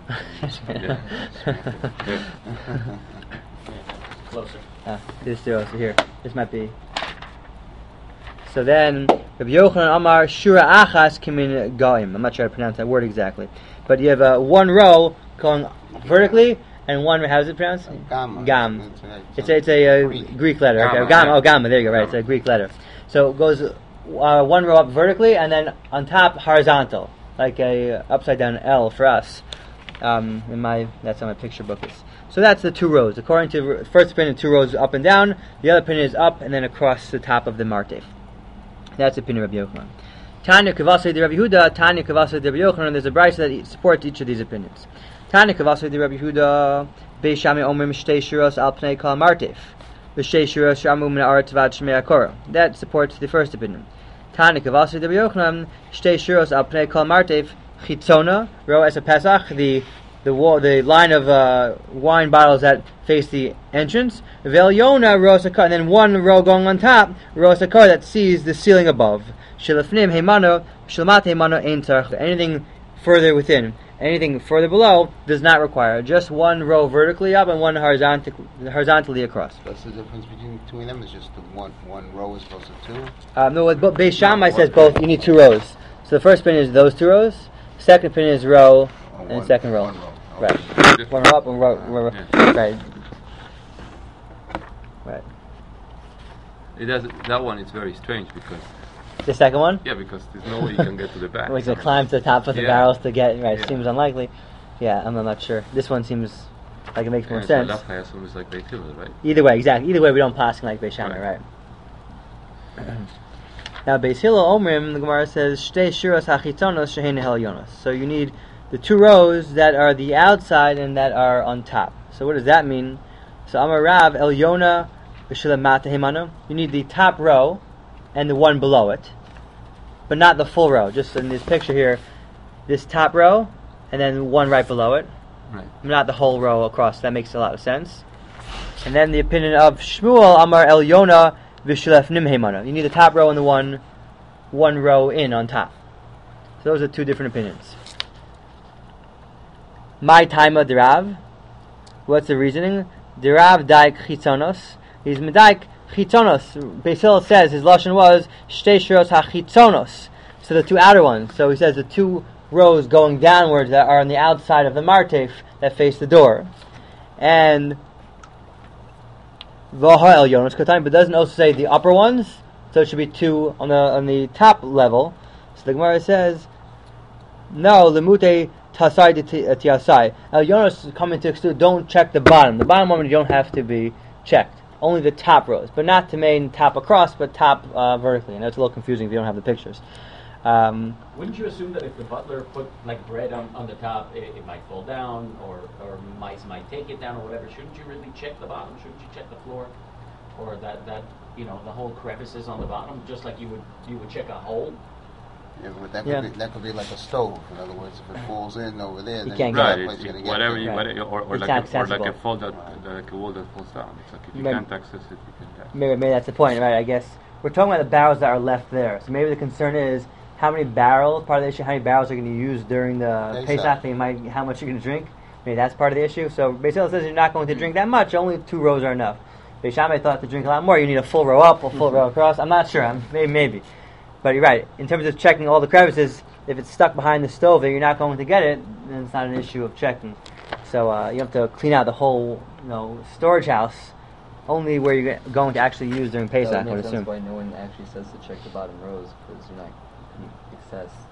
Closer. This two rows here. This might be. So then, Rav Yochanan Amar Shura Achas Kimin Goim. I'm not sure how to pronounce that word exactly. But you have one row going vertically, and one, how is it pronounced? Gam. It's a Greek letter. Gamma, Okay, Gamma. yeah. Oh, Gamma. There you go. Right, it's a Greek letter. So it goes one row up vertically, and then on top horizontal, like a upside down L for us. That's how my picture book is. So that's the two rows. According to the first opinion, two rows up and down. The other opinion is up and then across the top of the martef. That's the opinion of Rabbi Yochanan. Tanya Kavasei de Rabbi Yehuda, Tanya Kavasei de Rabbi Yochanan, and there's a brayso that supports each of these opinions. Tanya Kavasei de Rabbi Yehuda, Beis Shammai Omrim Shtei Shuros Al Pnei Kol Martif, V'Shtei Shuros Shamu Min Ha'aretz V'ad Shmei Korah. That supports the first opinion. Tanya Kavasei de Rabbi Yochanan, Shtei Shuros Al Pnei Kol Martif, Chitzona, row as a Pesach, the line of wine bottles that face the entrance. V'Elyona row Sakar, and then one row going on top, row Sakar that sees the ceiling above. Shilafnim Heimano, Shilmat Heimano Ein Tzarech. Anything further within, anything further below does not require. Just one row vertically up and one horizontally across. What's the difference between them? Is just the one row is opposed to two? No, but Beis Shammai says both. You need two rows. So the first opinion is those two rows. Second opinion is row and second row. One row. Right. One row up and row. Yeah. Right. Right. It does. That one is very strange because The second one? because there's no way you can get to the back. We're going to climb to the top of the Yeah. barrels to get, right, Yeah. seems unlikely. Yeah, I'm not sure. This one seems like it makes more And sense. So I assume it's like Beis Hillel, right? Either way, exactly. Either way, we don't pass like Beis Shammai, right? Now, Beis Hillel Omrim, the Gemara says, Shtei Shuros HaChitzonos Shehein Elyonos. So you need the two rows that are the outside and that are on top. So what does that mean? So Amar Rav Elyona V'Shilamata Heimano. You need the top row and the one below it, but not the full row. Just in this picture here, this top row and then one right below it. Right. Not the whole row across. That makes a lot of sense. And then the opinion of Shmuel Amar Elyona V'Shilafnim Heimano. You need the top row and the one row in on top. So those are two different opinions. My Taima Derav. What's the reasoning? Derav Daik Chitzonos. He's Medaik Chitzonos. Beis Hillel says his lashon was Shtei Shuros HaChitzonos. So the two outer ones. So he says the two rows going downwards that are on the outside of the martef that face the door. And V'ha Elyonos Kotanim, but doesn't also say the upper ones. So it should be two on the top level. So the Gemara says, no, Lemute Tasai Tiasai. Elyonos is coming to exclude, don't check the bottom. The bottom one you don't have to be checked. Only the top rows, but not to main top across, but top vertically. And that's a little confusing if you don't have the pictures. Wouldn't you assume that if the butler put like bread on the top, it might fall down, or mice might take it down, or whatever? Shouldn't you really check the bottom? Shouldn't you check the floor, or that the whole crevices on the bottom, just like you would check a hole? Yeah, but that could be like a stove. In other words, if it falls in over there, then can't Right, that place gonna get whatever it. you, Right. or It's like not a, or like accessible. a fall like a wall that falls down. It's like if you Maybe- can't access it, you can. Maybe that's the point, right? I guess we're talking about the barrels that are left there. So maybe the concern is how many barrels. Part of the issue, how many barrels are going to use during the Pesach? How much you're going to drink? Maybe that's part of the issue. So Beis Hillel says you're not going to drink that much. Only two rows are enough. Beis Shammai thought to drink a lot more. You need a full row up, a full row across. I'm not sure. Maybe. But you're right. In terms of checking all the crevices, if it's stuck behind the stove there, you're not going to get it, then it's not an issue of checking. So you have to clean out the whole, storage house, only where you're going to actually use during Pesach, That I would would make sense assume. why no one actually says to check the bottom rows, because you're not going to access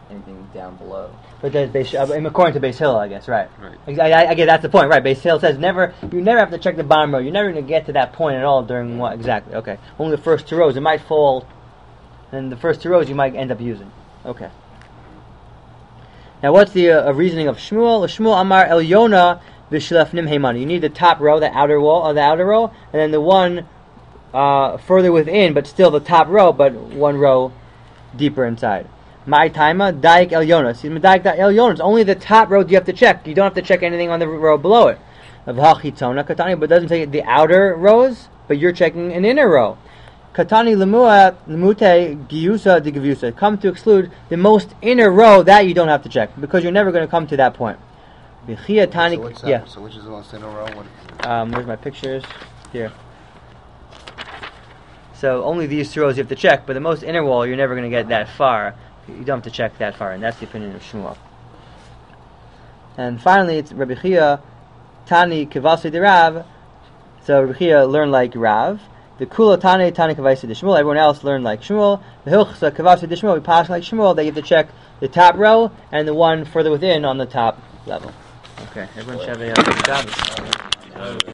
anything down below. But there's according to Beis Hillel, I guess, right? Right. I guess that's the point, right? Beis Hillel says you never have to check the bottom row. You're never going to get to that point at all during what exactly? Okay, only the first two rows. It might fall, and the first two rows you might end up using. Okay. Now, what's the reasoning of Shmuel? Shmuel Amar El Yona v'Shlefnim Heimani. You need the top row, the outer wall, or the outer row, and then the one further within, but still the top row, but one row deeper inside. My timer, Daik El Yona. See, Daik El Yona. It's only the top row you have to check. You don't have to check anything on the row below it. But it doesn't say the outer rows, but you're checking an inner row. Katani lemute giusa de giusa. Come to exclude the most inner row that you don't have to check because you're never going to come to that point. So what's that? Yeah. So which is the most inner row? Where's my pictures? Here. So only these two rows you have to check, but the most inner wall you're never going to get that far. You don't have to check that far, and that's the opinion of Shmuel. And finally, it's Rabbi Chia Tani Kivasi de Rav. So Rabbi Chia learned like Rav. The Kula Tani Kivasi de Shmuel. Everyone else learned like Shmuel. The Hilchsa Kivasi de Shmuel. We pass like Shmuel. They have to check the top row and the one further within on the top level. Okay, everyone should have a good job.